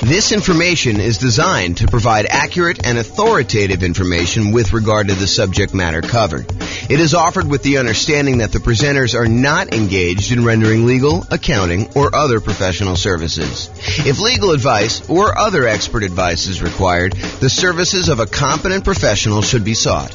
This information is designed to provide accurate and authoritative information with regard to the subject matter covered. It is offered with the understanding that the presenters are not engaged in rendering legal, accounting, or other professional services. If legal advice or other expert advice is required, the services of a competent professional should be sought.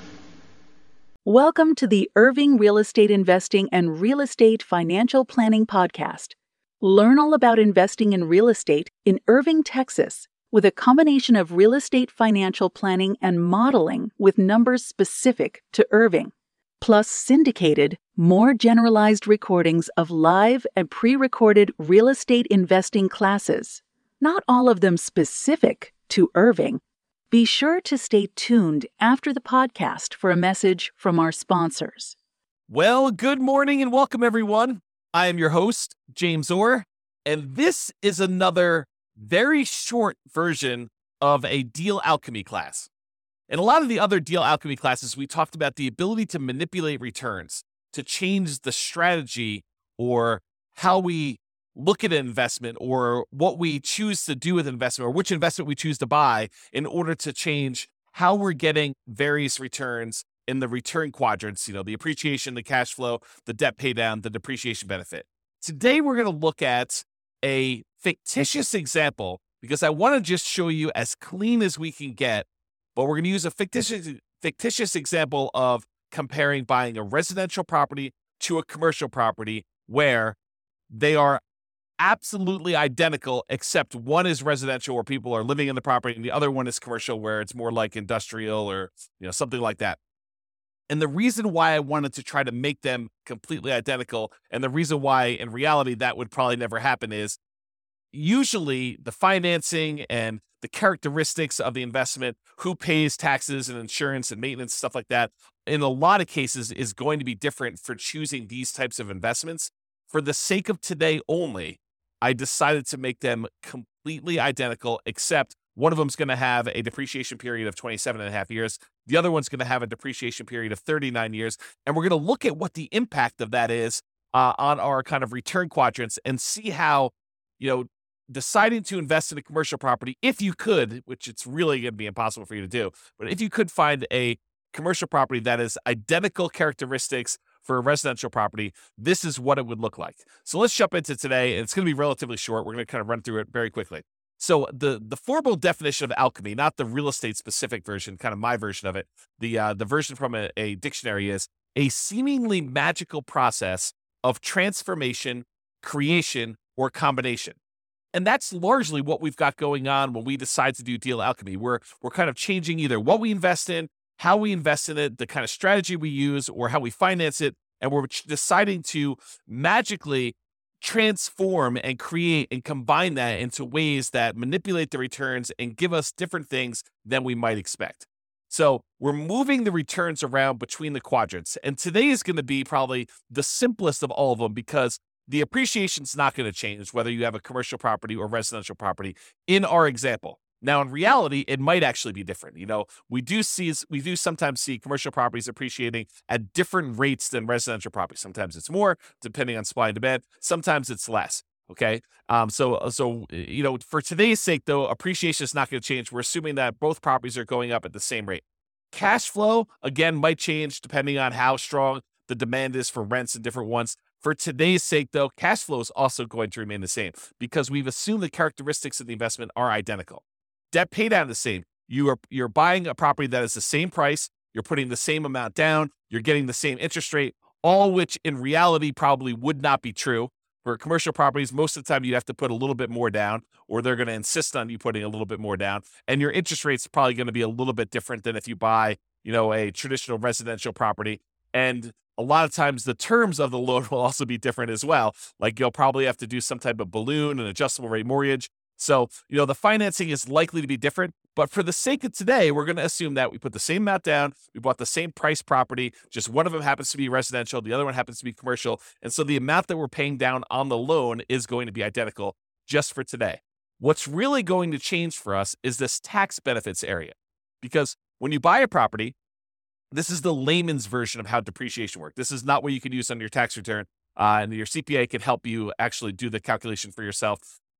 Welcome to the Irving Real Estate Investing and Real Estate Financial Planning Podcast. Learn all about investing in real estate in Irving, Texas, with a combination of real estate financial planning and modeling with numbers specific to Irving, plus syndicated, more generalized recordings of live and pre-recorded real estate investing classes, not all of them specific to Irving. Be sure to stay tuned after the podcast for a message from our sponsors. Well, good morning and welcome, everyone. I am your host, James Orr, and this is another very short version of a deal alchemy class. In a lot of the other deal alchemy classes, we talked about the ability to manipulate returns, to change the strategy or how we look at an investment or what we choose to do with investment or which investment we choose to buy in order to change how we're getting various returns in the return quadrants, the appreciation, the cash flow, the debt pay down, the depreciation benefit. Today, we're going to look at a fictitious example because I want to just show you as clean as we can get, but we're going to use a fictitious example of comparing buying a residential property to a commercial property where they are absolutely identical, except one is residential where people are living in the property and the other one is commercial where it's more like industrial or something like that. And the reason why I wanted to try to make them completely identical, and the reason why in reality that would probably never happen, is usually the financing and the characteristics of the investment, who pays taxes and insurance and maintenance, stuff like that, in a lot of cases is going to be different for choosing these types of investments. For the sake of today only, I decided to make them completely identical, except one of them is going to have a depreciation period of 27 and a half years. The other one's going to have a depreciation period of 39 years. And we're going to look at what the impact of that is on our kind of return quadrants and see how, deciding to invest in a commercial property, if you could, which it's really going to be impossible for you to do, but if you could find a commercial property that is identical characteristics for a residential property, this is what it would look like. So let's jump into today. It's going to be relatively short. We're going to kind of run through it very quickly. So the formal definition of alchemy, not the real estate specific version, kind of my version of it, the version from a dictionary is a seemingly magical process of transformation, creation, or combination. And that's largely what we've got going on when we decide to do deal alchemy. We're kind of changing either what we invest in, how we invest in it, the kind of strategy we use, or how we finance it, and we're deciding to magically transform and create and combine that into ways that manipulate the returns and give us different things than we might expect. So we're moving the returns around between the quadrants. And today is going to be probably the simplest of all of them because the appreciation is not going to change whether you have a commercial property or residential property in our example. Now, in reality, it might actually be different. We do sometimes see commercial properties appreciating at different rates than residential properties. Sometimes it's more, depending on supply and demand. Sometimes it's less. Okay. So for today's sake, though, appreciation is not going to change. We're assuming that both properties are going up at the same rate. Cash flow, again, might change depending on how strong the demand is for rents and different ones. For today's sake, though, cash flow is also going to remain the same because we've assumed the characteristics of the investment are identical. Debt pay down the same. You're buying a property that is the same price. You're putting the same amount down. You're getting the same interest rate, all which in reality probably would not be true. For commercial properties, most of the time you have to put a little bit more down, or they're going to insist on you putting a little bit more down. And your interest rate's probably going to be a little bit different than if you buy, a traditional residential property. And a lot of times the terms of the loan will also be different as well. Like you'll probably have to do some type of balloon, an adjustable rate mortgage. So, the financing is likely to be different, but for the sake of today, we're going to assume that we put the same amount down, we bought the same price property, just one of them happens to be residential, the other one happens to be commercial, and so the amount that we're paying down on the loan is going to be identical just for today. What's really going to change for us is this tax benefits area, because when you buy a property, this is the layman's version of how depreciation works. This is not what you can use on your tax return, and your CPA can help you actually do the calculation for yourself.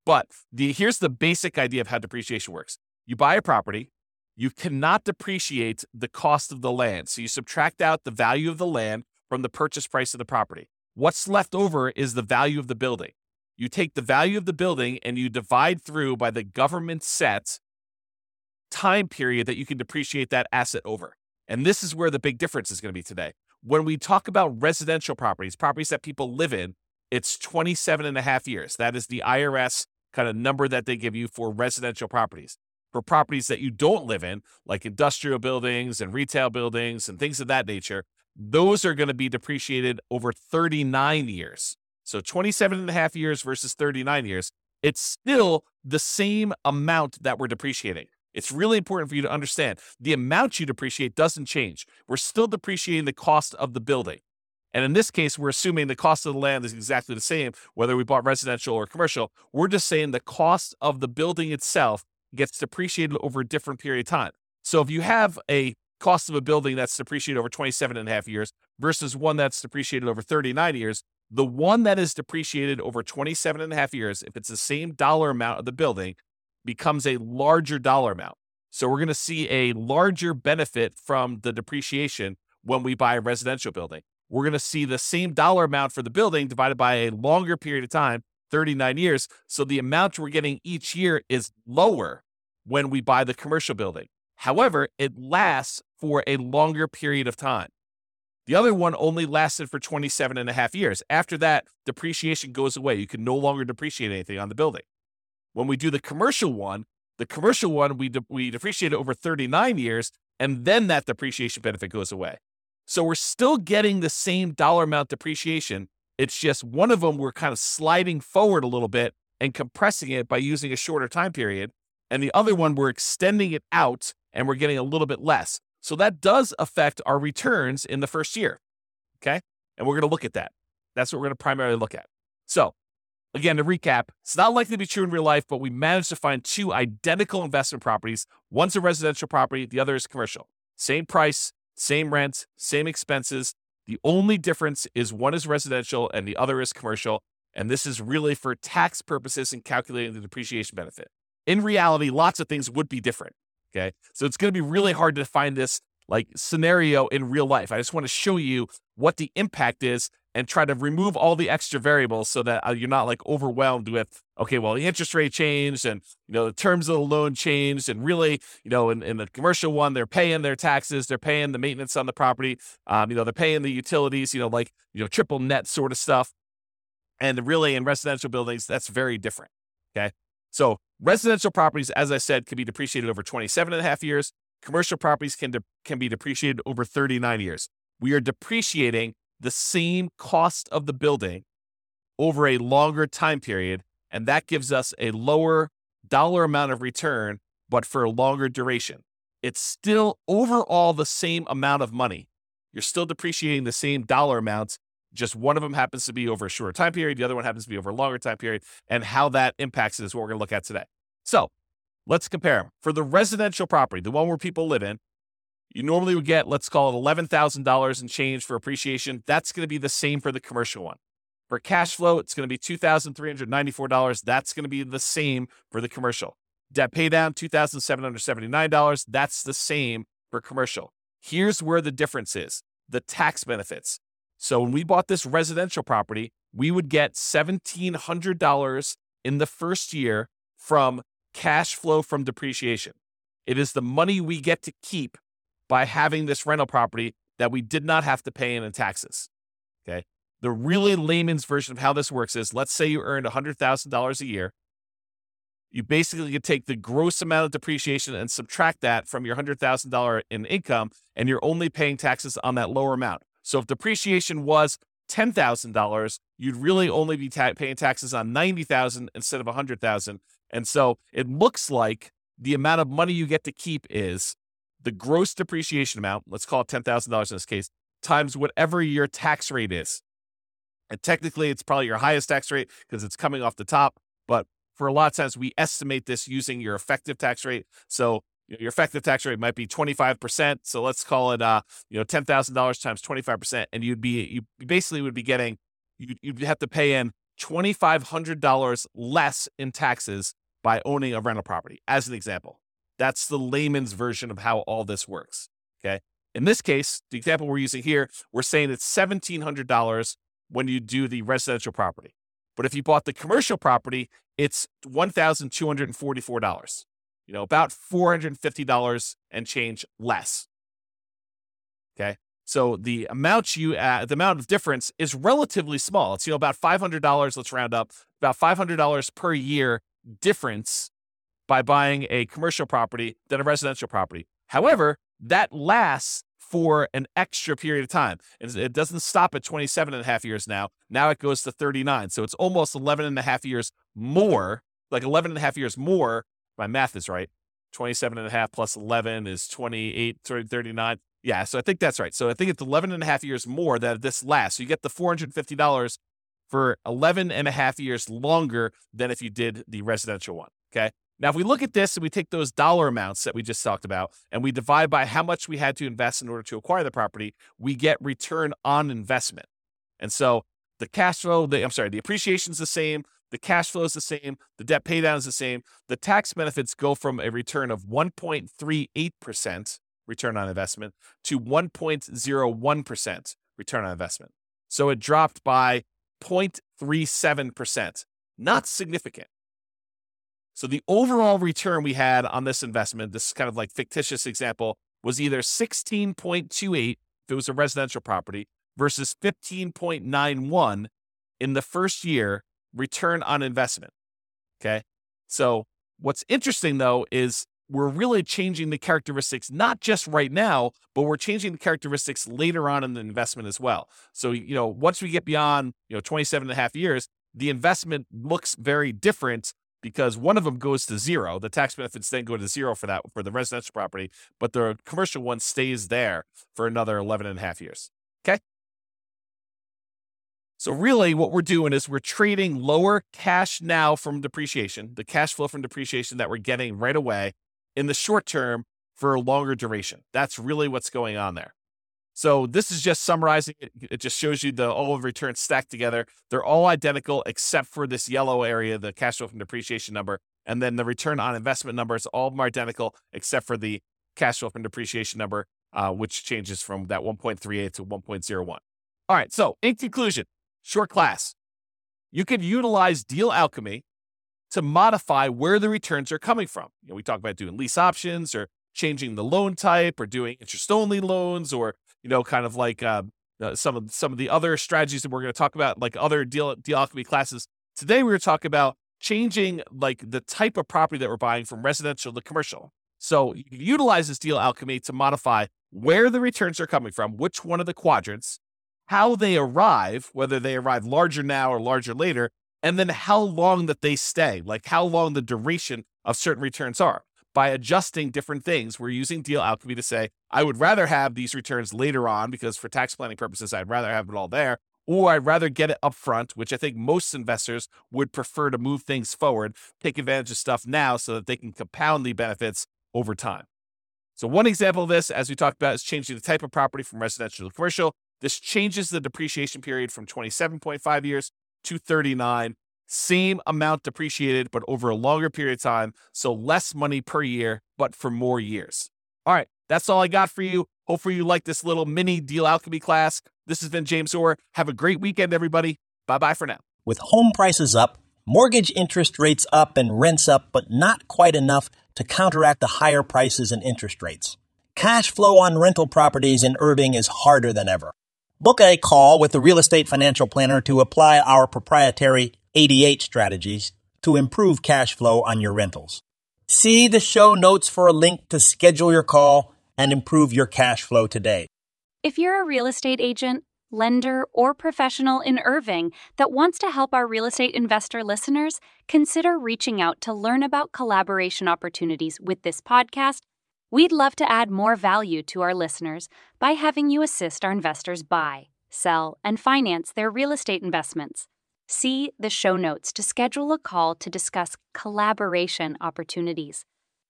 But here's the basic idea of how depreciation works. You buy a property, you cannot depreciate the cost of the land. So you subtract out the value of the land from the purchase price of the property. What's left over is the value of the building. You take the value of the building and you divide through by the government set time period that you can depreciate that asset over. And this is where the big difference is going to be today. When we talk about residential properties that people live in, it's 27 and a half years. That is the IRS kind of number that they give you for residential properties. For properties that you don't live in, like industrial buildings and retail buildings and things of that nature, those are going to be depreciated over 39 years. So 27 and a half years versus 39 years, it's still the same amount that we're depreciating. It's really important for you to understand the amount you depreciate doesn't change. We're still depreciating the cost of the building. And in this case, we're assuming the cost of the land is exactly the same, whether we bought residential or commercial. We're just saying the cost of the building itself gets depreciated over a different period of time. So if you have a cost of a building that's depreciated over 27 and a half years versus one that's depreciated over 39 years, the one that is depreciated over 27 and a half years, if it's the same dollar amount of the building, becomes a larger dollar amount. So we're going to see a larger benefit from the depreciation when we buy a residential building. We're going to see the same dollar amount for the building divided by a longer period of time, 39 years. So the amount we're getting each year is lower when we buy the commercial building. However, it lasts for a longer period of time. The other one only lasted for 27 and a half years. After that, depreciation goes away. You can no longer depreciate anything on the building. When we do the commercial one, we depreciate it over 39 years, and then that depreciation benefit goes away. So we're still getting the same dollar amount depreciation. It's just one of them we're kind of sliding forward a little bit and compressing it by using a shorter time period. And the other one, we're extending it out and we're getting a little bit less. So that does affect our returns in the first year. Okay. And we're going to look at that. That's what we're going to primarily look at. So again, to recap, it's not likely to be true in real life, but we managed to find two identical investment properties. One's a residential property. The other is commercial. Same price, same rent, same expenses. The only difference is one is residential and the other is commercial. And this is really for tax purposes and calculating the depreciation benefit. In reality, lots of things would be different. Okay. So it's going to be really hard to find this like scenario in real life. I just want to show you what the impact is and try to remove all the extra variables so that you're not like overwhelmed with, okay, well, the interest rate changed and, the terms of the loan changed. And really, in the commercial one, they're paying their taxes, they're paying the maintenance on the property. They're paying the utilities, triple net sort of stuff. And really in residential buildings, that's very different. Okay. So residential properties, as I said, can be depreciated over 27 and a half years. Commercial properties can be depreciated over 39 years. We are depreciating the same cost of the building over a longer time period, and that gives us a lower dollar amount of return, but for a longer duration. It's still overall the same amount of money. You're still depreciating the same dollar amounts, just one of them happens to be over a shorter time period, the other one happens to be over a longer time period, and how that impacts it is what we're going to look at today. So let's compare them. For the residential property, the one where people live in, you normally would get, let's call it $11,000 and change for appreciation. That's going to be the same for the commercial one. For cash flow, it's going to be $2,394. That's going to be the same for the commercial. Debt pay down, $2,779. That's the same for commercial. Here's where the difference is, the tax benefits. So when we bought this residential property, we would get $1,700 in the first year from cash flow from depreciation. It is the money we get to keep by having this rental property that we did not have to pay in taxes. Okay. The really layman's version of how this works is, let's say you earned $100,000 a year. You basically could take the gross amount of depreciation and subtract that from your $100,000 in income, and you're only paying taxes on that lower amount. So if depreciation was $10,000, you'd really only be paying taxes on $90,000 instead of $100,000. And so it looks like the amount of money you get to keep is the gross depreciation amount, let's call it $10,000 in this case, times whatever your tax rate is. And technically, it's probably your highest tax rate because it's coming off the top. But for a lot of times, we estimate this using your effective tax rate. So your effective tax rate might be 25%. So let's call it, $10,000 times 25%. And you basically would be getting, you'd have to pay in $2,500 less in taxes by owning a rental property, as an example. That's the layman's version of how all this works, okay? In this case, the example we're using here, we're saying it's $1,700 when you do the residential property. But if you bought the commercial property, it's $1,244, about $450 and change less, okay? So the amount of difference is relatively small. It's, about $500, let's round up, about $500 per year difference by buying a commercial property than a residential property. However, that lasts for an extra period of time. It doesn't stop at 27 and a half years now. Now it goes to 39. So it's almost 11 and a half years more, like 11 and a half years more. My math is right. 27 and a half plus 11 is 28, 39. Yeah, so I think that's right. So I think it's 11 and a half years more that this lasts. So you get the $450 for 11 and a half years longer than if you did the residential one, okay? Now, if we look at this and we take those dollar amounts that we just talked about and we divide by how much we had to invest in order to acquire the property, we get return on investment. And so the cash flow, the appreciation is the same, the cash flow is the same, the debt pay down is the same. The tax benefits go from a return of 1.38% return on investment to 1.01% return on investment. So it dropped by 0.37%. Not significant. So the overall return we had on this investment, this kind of like fictitious example, was either 16.28 if it was a residential property versus 15.91 in the first year return on investment. Okay. So what's interesting though is we're really changing the characteristics, not just right now, but we're changing the characteristics later on in the investment as well. So, once we get beyond, 27 and a half years, the investment looks very different because one of them goes to zero. The tax benefits then go to zero for the residential property, but the commercial one stays there for another 11 and a half years. Okay. So really what we're doing is we're trading lower cash now from depreciation, the cash flow from depreciation that we're getting right away in the short term for a longer duration. That's really what's going on there. So this is just summarizing it. It just shows you all of the returns stacked together. They're all identical except for this yellow area, the cash flow from depreciation number. And then the return on investment numbers, all of them are identical except for the cash flow from depreciation number, which changes from that 1.38 to 1.01. All right, so in conclusion, short class, you could utilize deal alchemy to modify where the returns are coming from. We talk about doing lease options or changing the loan type or doing interest-only loans or, kind of like some of the other strategies that we're going to talk about, like other deal alchemy classes. Today, we're going to talk about changing like the type of property that we're buying from residential to commercial. So you can utilize this deal alchemy to modify where the returns are coming from, which one of the quadrants, how they arrive, whether they arrive larger now or larger later, and then how long that they stay, like how long the duration of certain returns are. By adjusting different things, we're using deal alchemy to say, I would rather have these returns later on because for tax planning purposes, I'd rather have it all there, or I'd rather get it up front, which I think most investors would prefer to move things forward, take advantage of stuff now so that they can compound the benefits over time. So one example of this, as we talked about, is changing the type of property from residential to commercial. This changes the depreciation period from 27.5 years to 39. Same amount depreciated, but over a longer period of time. So less money per year, but for more years. All right, that's all I got for you. Hopefully you like this little mini deal alchemy class. This has been James Orr. Have a great weekend, everybody. Bye-bye for now. With home prices up, mortgage interest rates up, and rents up, but not quite enough to counteract the higher prices and interest rates. Cash flow on rental properties in Irving is harder than ever. Book a call with the Real Estate Financial Planner to apply our proprietary 88 strategies to improve cash flow on your rentals. See the show notes for a link to schedule your call and improve your cash flow today. If you're a real estate agent, lender, or professional in Irving that wants to help our real estate investor listeners, consider reaching out to learn about collaboration opportunities with this podcast. We'd love to add more value to our listeners by having you assist our investors buy, sell, and finance their real estate investments. See the show notes to schedule a call to discuss collaboration opportunities.